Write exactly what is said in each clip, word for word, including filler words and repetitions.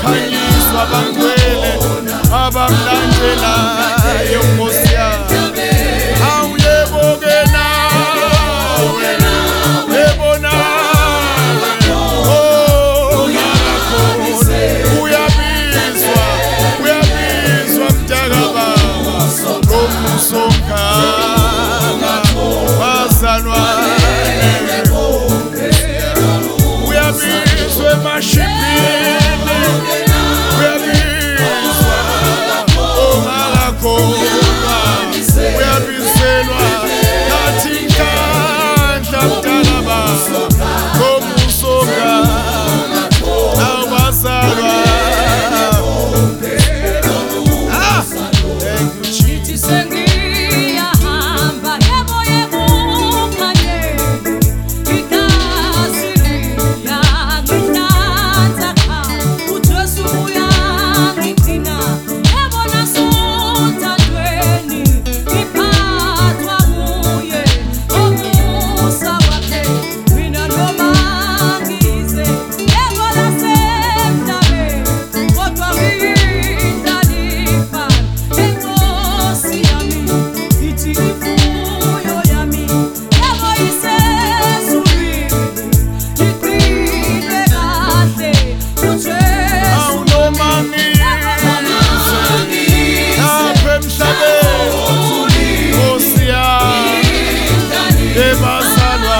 bayakhanyiswa bangcwele abamlandelayo Nkosi yami. Awuyebo-ke nawe, yebo nawe, oh ngakakhona. Uyabizwa, uyabizwa mntakababa, ngomuso ongaka wazalwa. Uyabizwa emashibhini, uyabizwa ongakakhona, uyabizelwa nathi inhlanhla mntakababa, ngomuso ongaka wazalwa. Ah, thank you Jesus. Sengiyahamba yebo yebo khanye igazi liyangihlanza cha uJesu uyangigcina yebo nasothandweni ngiphathwa nguye ngomusa wakhe mina noma ngize yebo lasemhlabeni kodwa ngiyindlalifa Enkosi yami ithi imfuyo yami yebo isezulwini iqine kahle uJesu Awunoma ngize lapha emhlabeni, Nkosi yami ebazalwa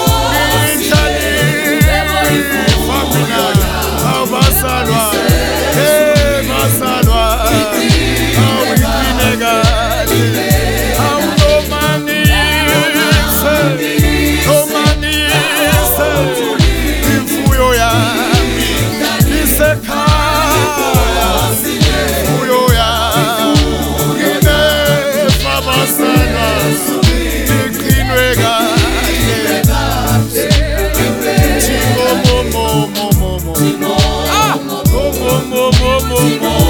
ngiyindlalifa mina, abazalwa ebazalwa awuyiqine kahle. Awunoma ngize, noma ngize, imfuyo yami isekhaya, imfuyo yami nginefa abazalwa iqinwe kahle. Timo mo mo mo mo mo, ah, mo mo mo mo mo mo.